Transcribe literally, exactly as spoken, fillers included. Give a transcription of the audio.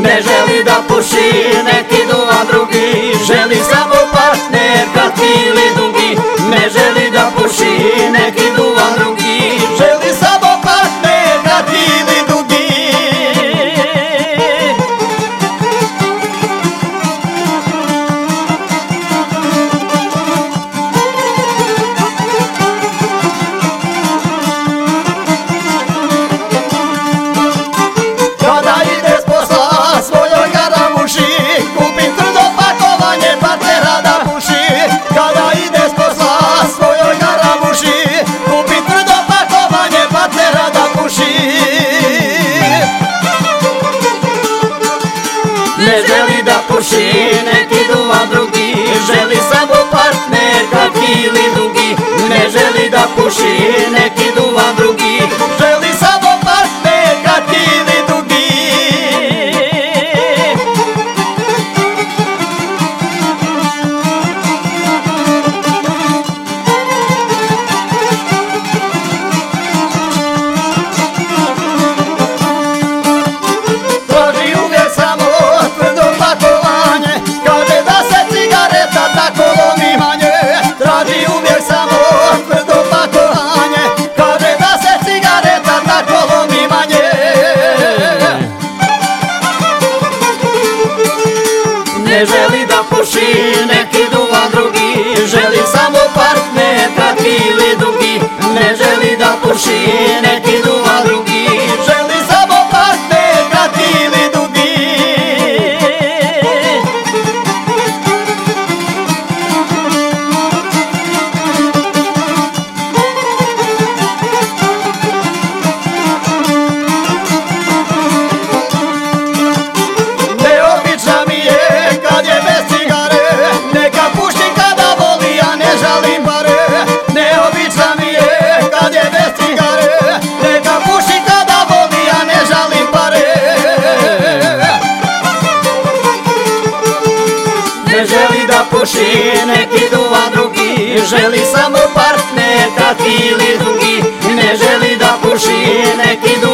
ne želi da puši, neki duvan drugi. Želi samo partner kratki ili dugi, ne želi da puši, neki duvan drugi. Želi samo partner kratki ili dugi. Kada ide s posla svojoj garamuši, kupi tvrdo pakovanje partnera da puši. Kada ide s posla svojoj garamuši, kupi tvrdo pakovanje partnera da puši. Ne želi da puši, neki duvan drugi, želi samo partner kratki ili dugi, ne želi da puši, neki duvan drugi. Želi samo partner kratki ili dugi. Traži uvijek samo tvrdo pakovanje, kaže da se cigareta tako lomi manje. Traži uvijek samo tvrdo pakovanje, kaže da se cigareta tako lomi manje. Ne želi da puši, neki duvan drugi, želi samo partner kratki ili dugi, ne želi da puši, neki duvan drugi. Želi samo partner kratki ili dugi. Neobična mi je kad je bez cigare, neka puši kada voli, ja ne žalim pare. Neobična mi je kad je bez cigare, neka puši kada voli, ja ne žalim pare. Ne želi da puši, neki duvan drugi, želi samo partner kratki ili dugi, ne želi da puši, neki duvan drugi.